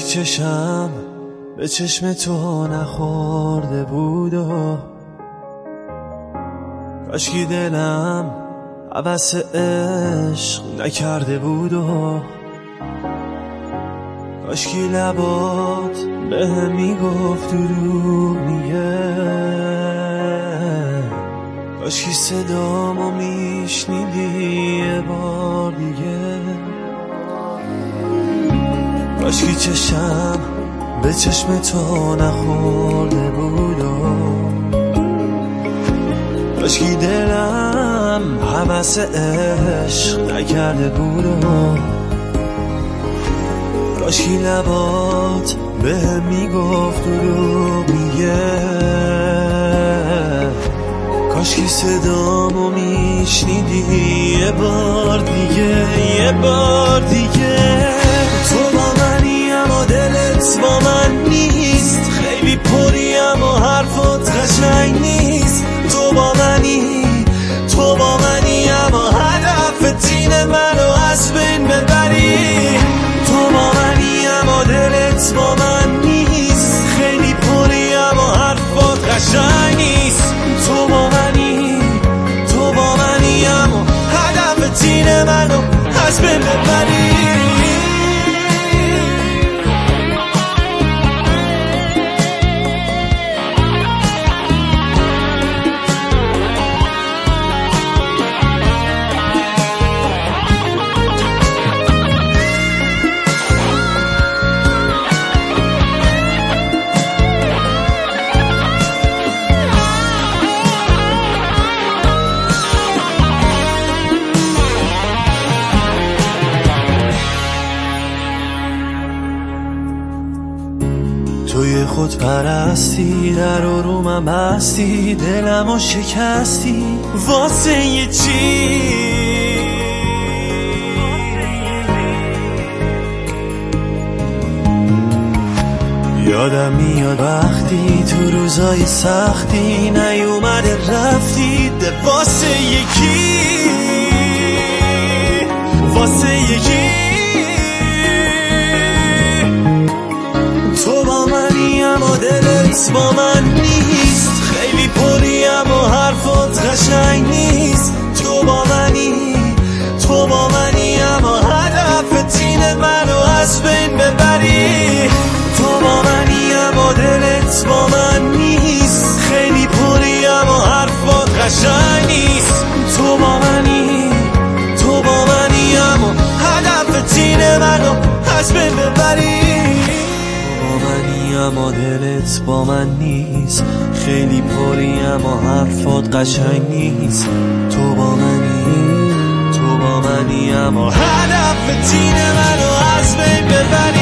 چشم به چشم تو نخورده بود و کاشکی دلم هوس عشق نکرده بود و کاشکی لبات بهم میگفت دروغ میگه، کاشکی صدامو میشنیدی یه بار دیگه، کاشکی چشم به چشم تو نخورده بود و کاشکی دلم هوس عشق نکرده بود و کاشکی لبات بهم میگفت دروغ میگه، کاشکی صدامو میشنیدی یه بار دیگه، یه بار دیگه. تو با منی اما دلت با من نیست، خیلی پری اما حرفات قشنگ نیست. تو با منی اما هدف تین منو از بین ببری. تو با منی اما دلت با من نیست، خیلی پری اما حرفات قشنگ نیست. تو با منی اما هدف تین منو از بین ببری. توی خود پرستی، در آرومم بستی، دلمو شکستی. واسه یه چی؟ یادم میاد وقتی تو روزای سختی نیومده رفتی. ده واسه یکی، واسه یکی. تو با منی اما دلت با من نیست، خیلی پری اما حرفات قشنگ نیست. تو با منی اما هدف تین منو از بین ببری. تو با منی اما دلت با من نیست، خیلی پری اما حرفات قشنگ نیست. تو با منی اما هدف تین منو از بین ببری. اما دلت با من نیست، خیلی پری اما حرفات قشنگ نیست. تو با منی اما هدف تین منو از بین ببری.